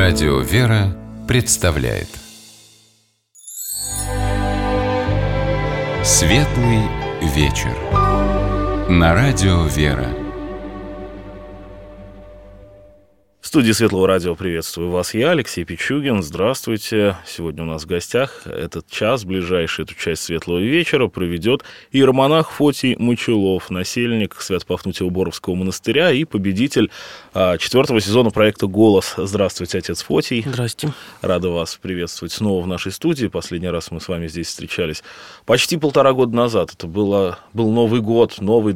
Радио «Вера» представляет Светлый вечер на Радио «Вера». В студии Светлого радио приветствую вас, я, Алексей Пичугин. Здравствуйте. Сегодня у нас в гостях этот час, ближайший эту часть Светлого вечера, проведет иеромонах Фотий Мочилов, насельник Свято-Пафнутьево-Боровского монастыря и победитель 4-го сезона проекта «Голос». Здравствуйте, отец Фотий. Здрасте. Рада вас приветствовать снова в нашей студии. Последний раз мы с вами здесь встречались почти 1,5 года назад. Это был Новый год, новый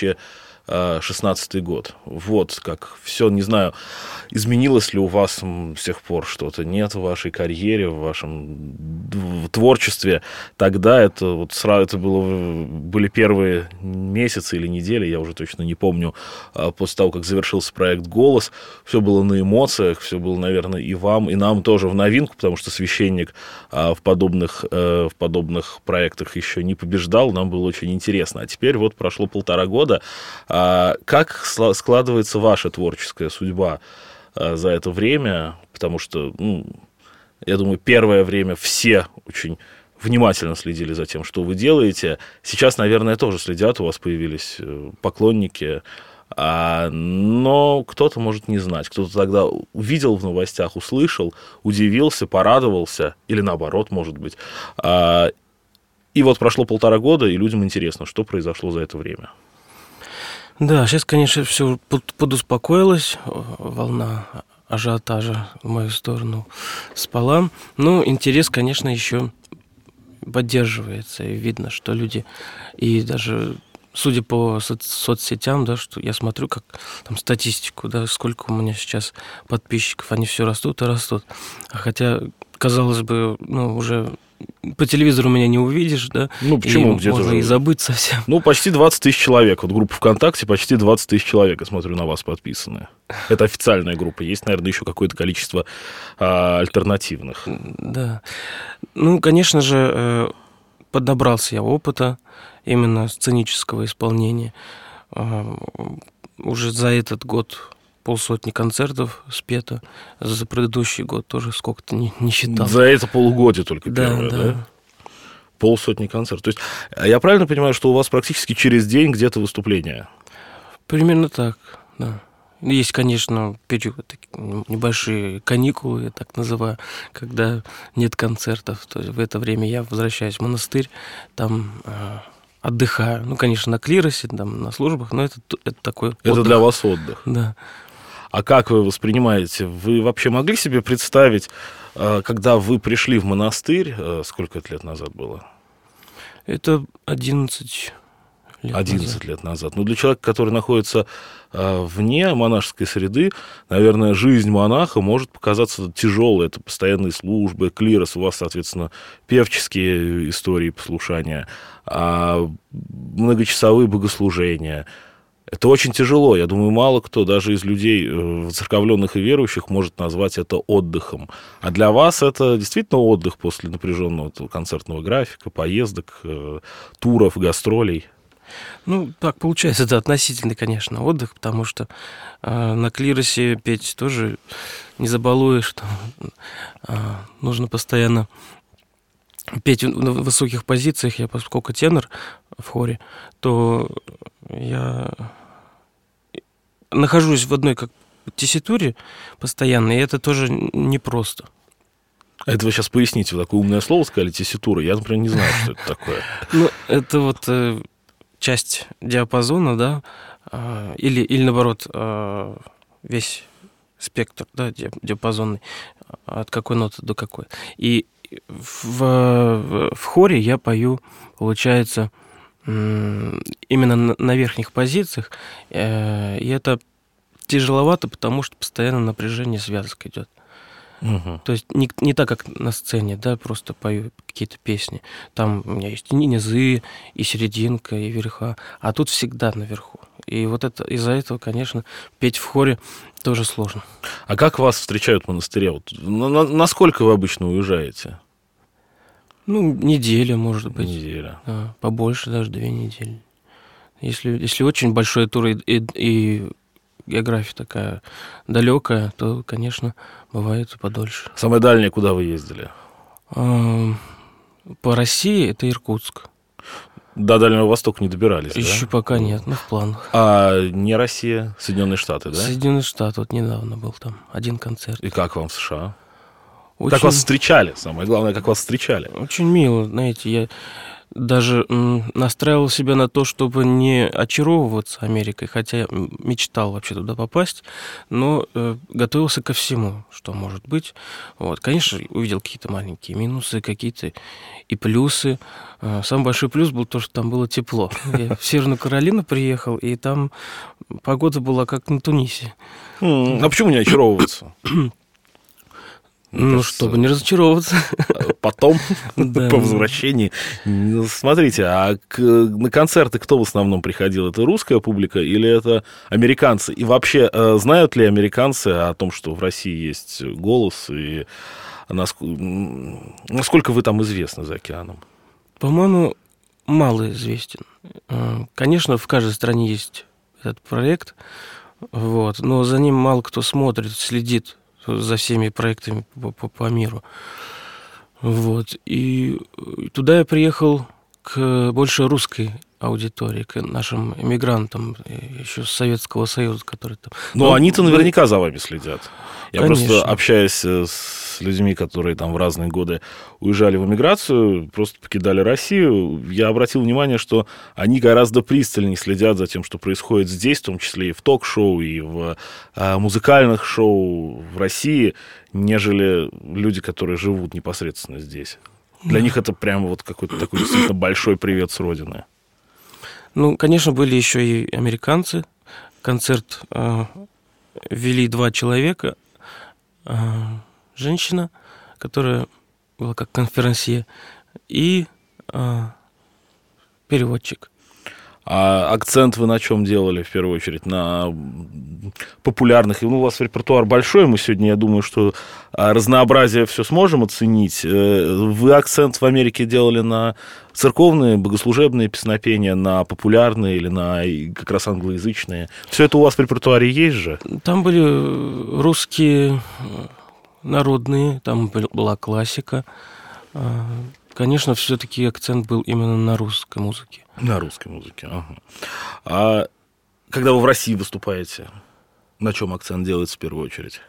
2016 год. Вот как все, не знаю, изменилось ли у вас с тех пор что-то? Нет в вашей карьере, в вашем творчестве? Тогда это вот сразу это были первые месяцы или недели, я уже точно не помню, после того, как завершился проект «Голос». Все было на эмоциях, все было, наверное, и вам, и нам тоже в новинку, потому что священник в подобных проектах еще не побеждал, нам было очень интересно. А теперь вот прошло 1,5 года. Как складывается ваша творческая судьба за это время? Потому что, я думаю, первое время все очень внимательно следили за тем, что вы делаете. Сейчас, наверное, тоже следят, у вас появились поклонники. Но кто-то может не знать. Кто-то тогда увидел в новостях, услышал, удивился, порадовался. Или наоборот, может быть. И вот прошло 1,5 года, и людям интересно, что произошло за это время. Да, сейчас, конечно, все подуспокоилось, волна ажиотажа в мою сторону спала. Но интерес, конечно, еще поддерживается, и видно, что люди, и даже судя по соцсетям, да, что я смотрю, как там статистику, да, сколько у меня сейчас подписчиков, они все растут и растут. Хотя, казалось бы, уже по телевизору меня не увидишь, да? Почему? И Где-то можно же... и забыть совсем. Почти 20 тысяч человек. Вот группа ВКонтакте, почти 20 тысяч человек, я смотрю, на вас подписаны. Это официальная группа. Есть, наверное, еще какое-то количество альтернативных. Да. Конечно же, поднабрался я опыта именно сценического исполнения. Уже за этот год 500 концертов спето. За предыдущий год тоже сколько-то не считал. За это полугодие только первое, да? 500 концертов. То есть я правильно понимаю, что у вас практически через день где-то выступление? Примерно так, да. Есть, конечно, период, небольшие каникулы, я так называю, когда нет концертов. То есть в это время я возвращаюсь в монастырь, там отдыхаю. Конечно, на клиросе, там, на службах, но это такой отдых. Это для вас отдых? Да. А как вы воспринимаете? Вы вообще могли себе представить, когда вы пришли в монастырь, сколько это лет назад было? Это 11 лет 11 лет назад. Для человека, который находится вне монашеской среды, наверное, жизнь монаха может показаться тяжелой. Это постоянные службы, клирос, у вас, соответственно, певческие истории послушания, многочасовые богослужения. Это очень тяжело. Я думаю, мало кто, даже из людей воцерковленных и верующих, может назвать это отдыхом. А для вас это действительно отдых после напряженного концертного графика, поездок, туров, гастролей? Так получается, это относительный, конечно, отдых, потому что на клиросе петь тоже не забалуешь. Нужно постоянно петь на высоких позициях. Я, поскольку тенор в хоре, то я нахожусь в одной тесситуре постоянно, и это тоже непросто. Это вы сейчас поясните, вы такое умное слово сказали, тесситура. Я, например, не знаю, что это такое. Это вот часть диапазона, да, или наоборот, весь спектр, да, диапазонный, от какой ноты до какой. И в хоре я пою, получается, именно на верхних позициях, и это тяжеловато, потому что постоянно напряжение связок идет. Угу. То есть не так, как на сцене, да, просто пою какие-то песни. Там у меня есть и низы, и серединка, и верха, а тут всегда наверху. И вот из-за этого, конечно, петь в хоре тоже сложно. А как вас встречают в монастыре? Насколько вы обычно уезжаете? Неделя, может быть. Неделя. Побольше, даже 2 недели. Если очень большой тур и география такая далекая, то, конечно, бывает и подольше. Самое дальнее, куда вы ездили? По России это Иркутск. До Дальнего Востока не добирались, Еще да? пока нет, но в планах. А не Россия, Соединенные Штаты, да? Соединенные Штаты, вот недавно был там один концерт. И как вам в США? Очень, Как вас встречали? Самое главное, как вас встречали. очень мило, знаете, я даже настраивал себя на то, чтобы не очаровываться Америкой, хотя я мечтал вообще туда попасть, но готовился ко всему, что может быть. Вот. Конечно, увидел какие-то маленькие минусы, какие-то и плюсы. Самый большой плюс был то, что там было тепло. Я в Северную Каролину приехал, и там погода была как на Тунисе. А почему не очаровываться? Ну, чтобы не разочаровываться. Потом, Да. по возвращении. Смотрите, на концерты кто в основном приходил? Это русская публика или это американцы? И вообще, знают ли американцы о том, что в России есть «Голос», и насколько вы там известны за океаном? По-моему, мало известен. Конечно, в каждой стране есть этот проект, вот, но за ним мало кто смотрит, следит за всеми проектами по миру. Вот. И туда я приехал к больше русской аудитории, к нашим эмигрантам еще с Советского Союза, которые там... Но они-то наверняка за вами следят. Я Конечно. просто общаюсь с людьми, которые там в разные годы уезжали в эмиграцию, просто покидали Россию. Я обратил внимание, что они гораздо пристальнее следят за тем, что происходит здесь, в том числе и в ток-шоу, и в музыкальных шоу в России, нежели люди, которые живут непосредственно здесь. Для них это прямо вот какой-то такой действительно большой привет с родины. Ну, конечно, были еще и американцы. Концерт вели 2 человека. Женщина, которая была как конферансье, и переводчик. А акцент вы на чем делали, в первую очередь? На популярных? Ну, у вас репертуар большой, мы сегодня, я думаю, что разнообразие все сможем оценить. Вы акцент в Америке делали на церковные, богослужебные песнопения, на популярные или на как раз англоязычные? Все это у вас в репертуаре есть же? Там были русские народные, там была классика. Конечно, все-таки акцент был именно на русской музыке. На русской музыке, ага. А когда вы в России выступаете, на чем акцент делается в первую очередь?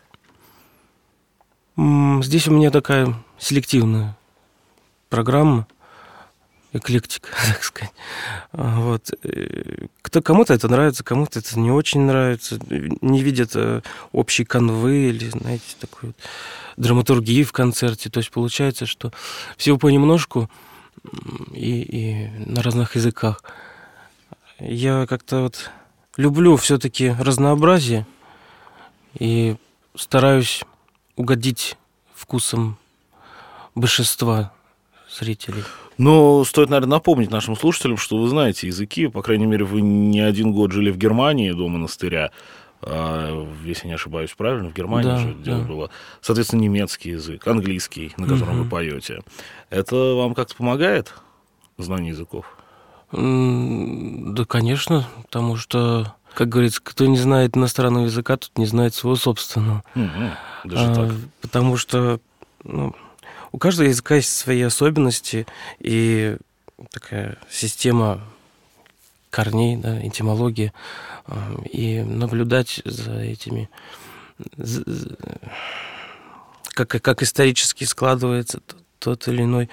Здесь у меня такая селективная программа, эклектика, так сказать. Вот. Кому-то это нравится, кому-то это не очень нравится. Не видят общей канвы или, знаете, такой вот драматургии в концерте. То есть получается, что всего понемножку и на разных языках. Я как-то вот люблю все-таки разнообразие и стараюсь угодить вкусом большинства зрителей. Но стоит, наверное, напомнить нашим слушателям, что вы знаете языки. По крайней мере, вы не 1 год жили в Германии до монастыря. Если не ошибаюсь, правильно? В Германии Да, же дело да. было. Соответственно, немецкий язык, английский, на котором вы поете. Это вам как-то помогает, знание языков? Да, конечно, потому что, как говорится, кто не знает иностранного языка, тот не знает своего собственного. Даже так. Потому что у каждого языка есть свои особенности, и такая система корней, да, этимология, и наблюдать за этими, как исторически складывается тот или иной...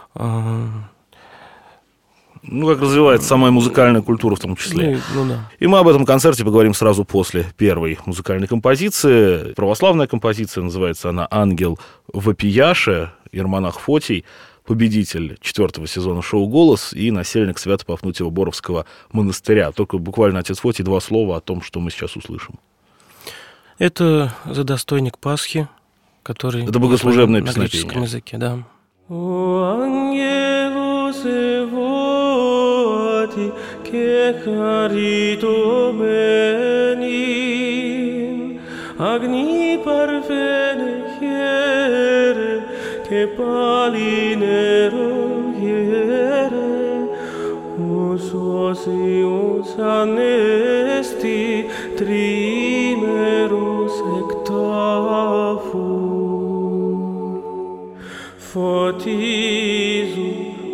Ну, как развивается самая музыкальная культура в том числе. Ну да. И мы об этом концерте поговорим сразу после первой музыкальной композиции. Православная композиция, называется она «Ангел вопияше», иеромонах Фотий, победитель 4-го сезона шоу «Голос» и насельник Свято-Пафнутьево-Боровского монастыря. Только буквально, отец Фотий, 2 слова о том, что мы сейчас услышим. Это «Задостойник Пасхи», который... Это богослужебное на песнопение. греческом языке, да. «О ангелус evoti, que caritomenin, agni parvenere, que palinerum hiere, usos ius anesti tri Fotizu,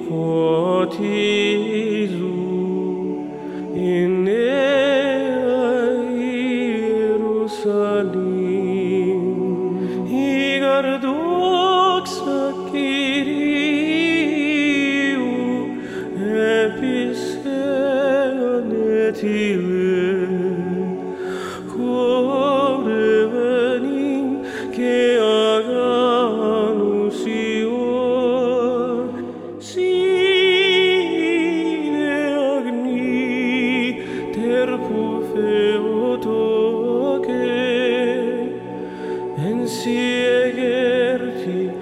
fotizu, in Jerusalem, igar doxa Kyriou, episeanetile, chorevenim ke aganus ior, sine agni terpu feotoke, ensiegerti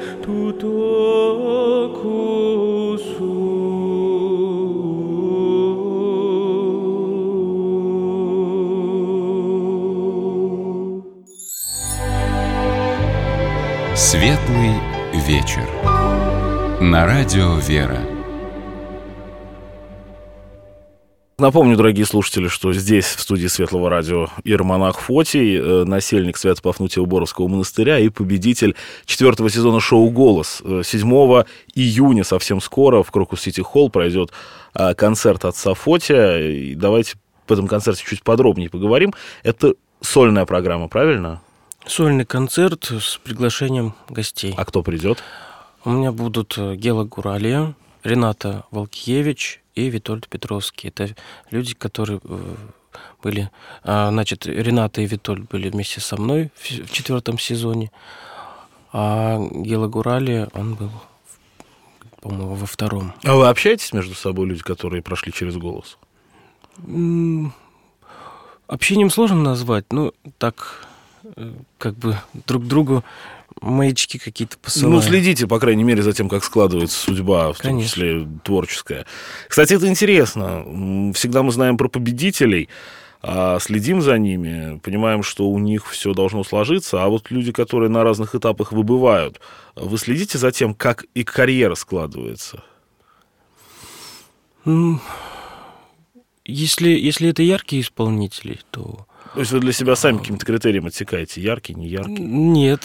tutokusu. Светлый вечер. На радио «Вера». Напомню, дорогие слушатели, что здесь, в студии Светлого радио, иеромонах Фотий, насельник Свято-Пафнутия-Боровского монастыря и победитель 4-го сезона шоу «Голос». 7 июня, совсем скоро, в Крокус-Сити-Холл пройдет концерт отца Фотия. И давайте об этом концерте чуть подробнее поговорим. Это сольная программа, правильно? Сольный концерт с приглашением гостей. А кто придет? У меня будут Гела Гуралия, Рената Волкиевич и Витольд Петровский. Это люди, которые были... Значит, Рената и Витольд были вместе со мной в 4-м сезоне, а Гела Гуралия, он был, по-моему, во 2-м. А вы общаетесь между собой, люди, которые прошли через «Голос»? Общением сложно назвать, но так... как бы друг другу маячки какие-то посылаем. Ну, следите, по крайней мере, за тем, как складывается судьба, в том числе творческая. Кстати, это интересно. Всегда мы знаем про победителей, следим за ними, понимаем, что у них все должно сложиться, а вот люди, которые на разных этапах выбывают, вы следите за тем, как их карьера складывается? Если это яркие исполнители, то... То есть вы для себя сами каким-то критерием отсекаете, яркий, не яркий? Нет.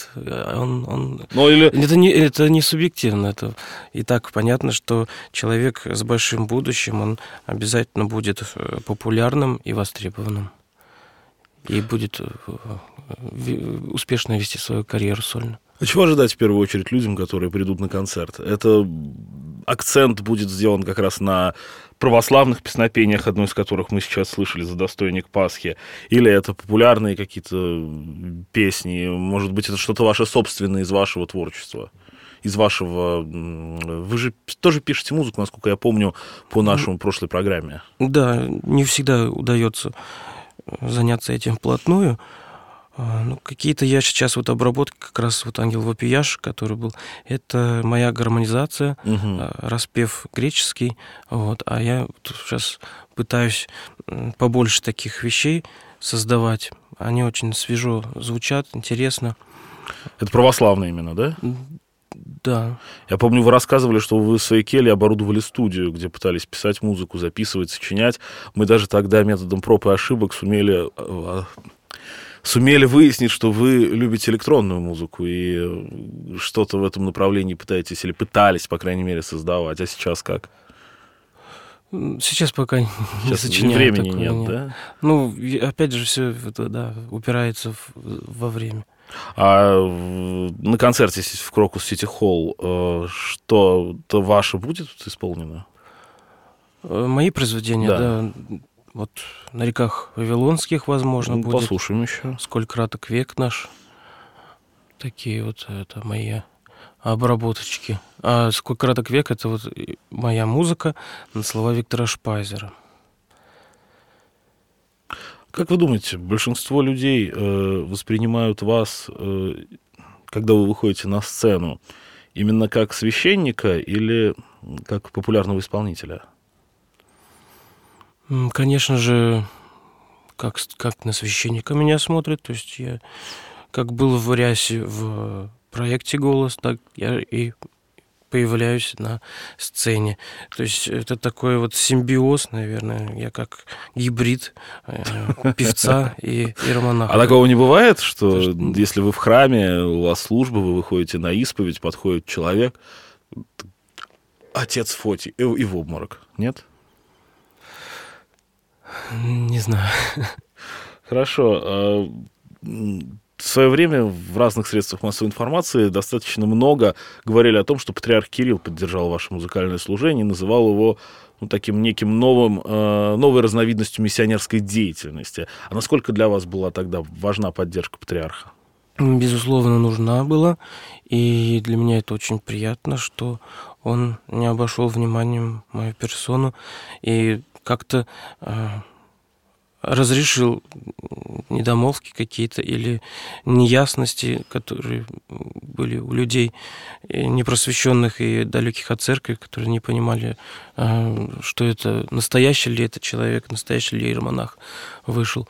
Это не субъективно. Это и так понятно, что человек с большим будущим, он обязательно будет популярным и востребованным. И будет успешно вести свою карьеру сольно. А чего ожидать в первую очередь людям, которые придут на концерт? Это акцент будет сделан как раз на православных песнопениях, одно из которых мы сейчас слышали, «Задостойник Пасхи», или это популярные какие-то песни, может быть, это что-то ваше собственное из вашего творчества, из вашего... Вы же тоже пишете музыку, насколько я помню, по нашему прошлой программе. Да, не всегда удается заняться этим вплотную. Какие-то я сейчас обработки, как раз «Ангел Вопияж», который был, это моя гармонизация, распев греческий, а я сейчас пытаюсь побольше таких вещей создавать. Они очень свежо звучат, интересно. Это православные именно, да? Да. Я помню, вы рассказывали, что вы в своей келье оборудовали студию, где пытались писать музыку, записывать, сочинять. Мы даже тогда методом проб и ошибок сумели выяснить, что вы любите электронную музыку и что-то в этом направлении пытаетесь, или пытались, по крайней мере, создавать. А сейчас как? Сейчас пока не сочиняю. Времени нет, да? Опять же, все упирается во время. А на концерте в Крокус-Сити-Холл что-то ваше будет исполнено? Мои произведения, да. На реках Вавилонских, возможно, будет. Послушаем еще. «Сколь краток век наш». Такие это мои обработочки. А «Сколь краток век» — это моя музыка на слова Виктора Шпайзера. Как вы думаете, большинство людей воспринимают вас, когда вы выходите на сцену, именно как священника или как популярного исполнителя? Конечно же, как на священника меня смотрят. То есть я как был в рясе в проекте «Голос», так я и появляюсь на сцене. То есть это такой вот симбиоз, наверное, я как гибрид певца и иеромонаха. А такого не бывает, что если вы в храме, у вас служба, вы выходите на исповедь, подходит человек, отец Фотий, и в обморок, нет? Не знаю. Хорошо. В свое время в разных средствах массовой информации достаточно много говорили о том, что патриарх Кирилл поддержал ваше музыкальное служение и называл его таким неким новой разновидностью миссионерской деятельности. А насколько для вас была тогда важна поддержка патриарха? Безусловно, нужна была. И для меня это очень приятно, что он не обошел вниманием мою персону и как-то разрешил недомолвки какие-то или неясности, которые были у людей непросвещенных и далеких от церкви, которые не понимали, что это, настоящий ли это человек, настоящий ли иеромонах вышел.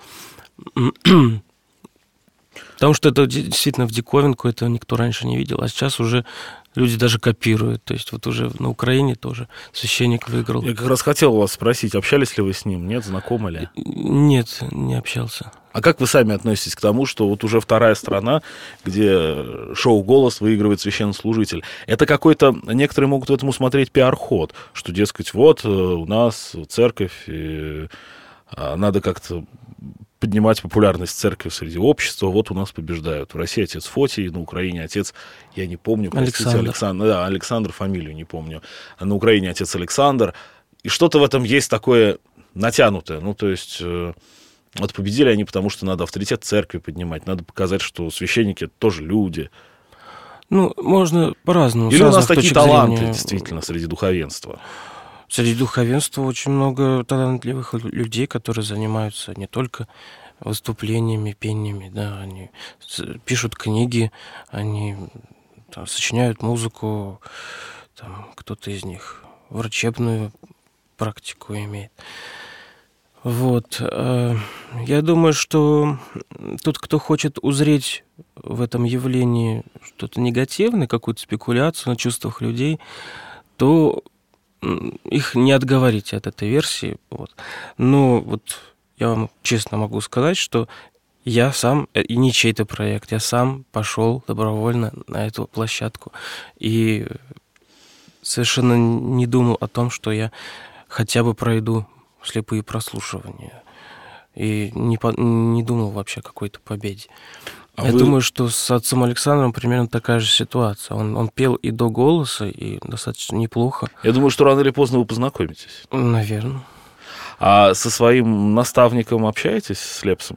Потому что это действительно в диковинку, это никто раньше не видел, а сейчас уже люди даже копируют. То есть вот уже на Украине тоже священник выиграл. Я как раз хотел вас спросить, общались ли вы с ним, нет, знакомы ли? Нет, не общался. А как вы сами относитесь к тому, что вот уже вторая страна, где шоу «Голос» выигрывает священнослужитель? Это какой-то, некоторые могут в этом усмотреть пиар-ход, что, дескать, вот у нас церковь, и надо как-то поднимать популярность церкви среди общества, вот у нас побеждают. В России отец Фотий, на Украине отец, я не помню, простите, Александр. Да, Александр, фамилию не помню. А на Украине отец Александр. И что-то в этом есть такое натянутое. Ну, то есть, вот победили они, потому что надо авторитет церкви поднимать, надо показать, что священники — тоже люди. Ну, можно по-разному. Или у нас такие таланты, действительно, среди духовенства? Среди духовенства очень много талантливых людей, которые занимаются не только выступлениями, пениями, да, они пишут книги, они там сочиняют музыку, там, кто-то из них врачебную практику имеет. Вот. Я думаю, что тот, кто хочет узреть в этом явлении что-то негативное, какую-то спекуляцию на чувствах людей, то их не отговорить от этой версии. Вот. Но вот я вам честно могу сказать, что я сам, и не чей-то проект, я сам пошел добровольно на эту площадку и совершенно не думал о том, что я хотя бы пройду слепые прослушивания. И не думал вообще о какой-то победе. Я думаю, что с отцом Александром примерно такая же ситуация. Он пел и до «Голоса», и достаточно неплохо. Я думаю, что рано или поздно вы познакомитесь. Наверное. А со своим наставником общаетесь, с Лепсом?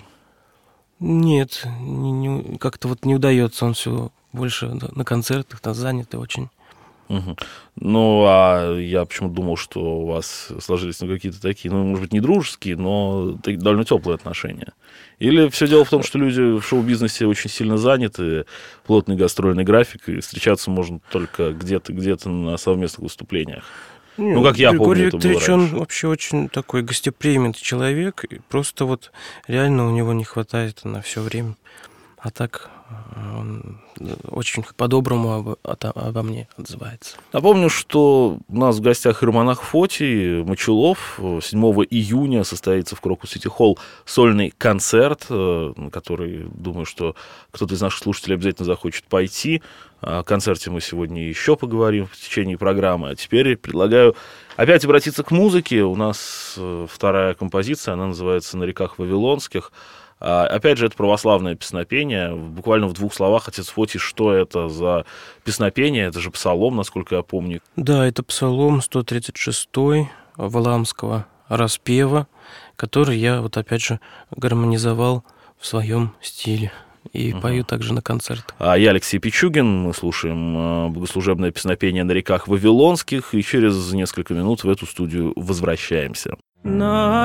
Нет, как-то вот не удается. Он все больше на концертах, занятый очень. Угу. Ну, а я почему-то думал, что у вас сложились какие-то такие, может быть, не дружеские, но довольно теплые отношения. Или все дело в том, что люди в шоу-бизнесе очень сильно заняты, плотный гастрольный график, и встречаться можно только где-то на совместных выступлениях. Нет, как я Григорий помню, это было Викторович, раньше. Он вообще очень такой гостеприимный человек, и просто вот реально у него не хватает на все время. А так он очень по-доброму обо мне отзывается. Напомню, что у нас в гостях иеромонах Фотий Мочилов. 7 июня состоится в Крокус-Сити Холл сольный концерт, на который, думаю, что кто-то из наших слушателей обязательно захочет пойти. О концерте мы сегодня еще поговорим в течение программы. А теперь предлагаю опять обратиться к музыке. У нас вторая композиция, она называется «На реках Вавилонских». Опять же, это православное песнопение. Буквально в 2 словах, отец Фотий, что это за песнопение? Это же псалом, насколько я помню. Да, это псалом 136-й Валаамского распева, который я вот опять же гармонизовал в своем стиле. И пою также на концертах. А я Алексей Пичугин. Мы слушаем богослужебное песнопение «На реках Вавилонских». И через несколько минут в эту студию возвращаемся. На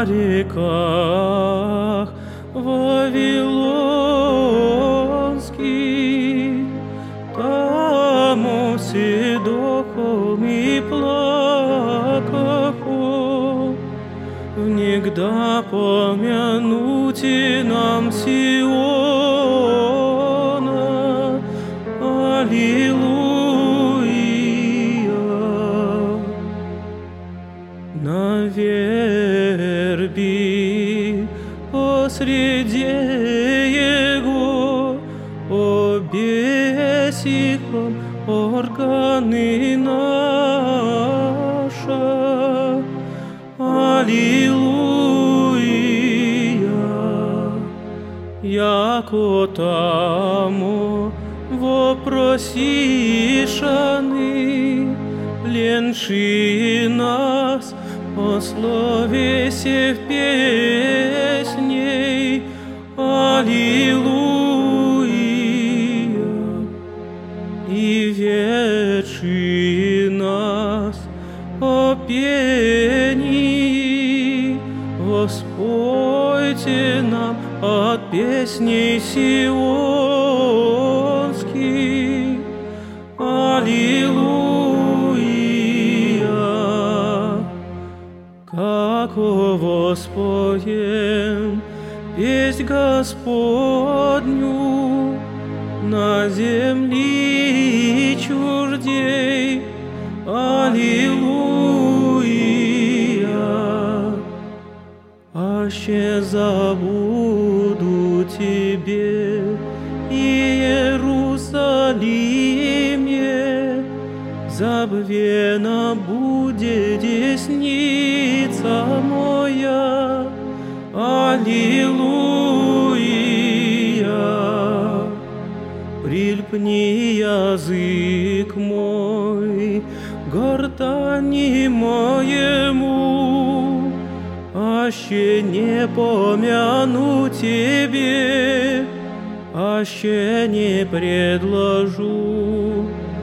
реках Вавилонский, там уседохом и плакахом, внегда помянути нам Сиона, Аллилуйя, сихом органы наша. Аллилуйя, яко тамо вопросишаны, ленши нас о словесе в песней. Аллилуйя, и вечи нас о пении. Воспойте нам от песней сионских. Аллилуйя, како воспоем песнь Господню на земли чуждей. Аллилуйя, аще забуду тебе, Иерусалиме, забвена будет десница моя. Аллилуйя, прильпни язык мой гортани моему, аще не помяну тебе, аще не предложу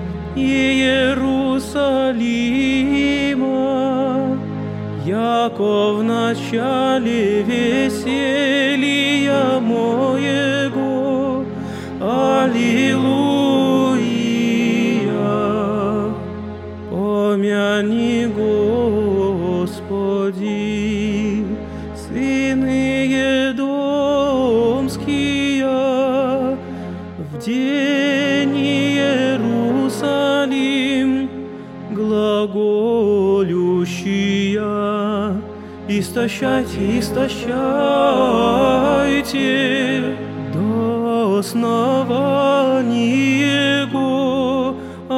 Иерусалима, яко в начале веселья моего. Аллилуйя, помяни, Господи, сыны едомские, в день Иерусалим глаголющия. Истощайте, истощайте до основания его.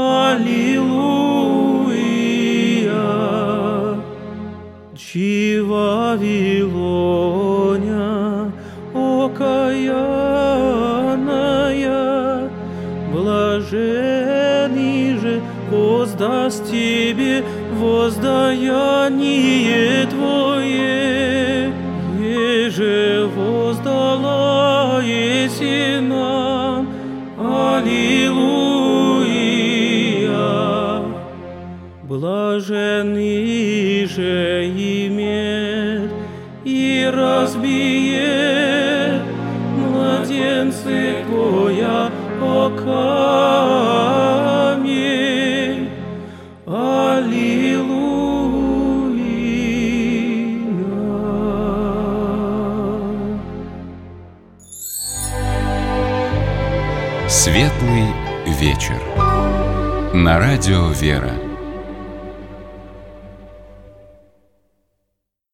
Аллилуйя, чи Вавилоня окаянная, блаженный же воздаст тебе воздаяние твое, еже воздала еси нам. Аллилуйя, блаженный же имеет и разбиет младенцы твоя о камень. Аллилуйя. Светлый вечер. На радио «Вера».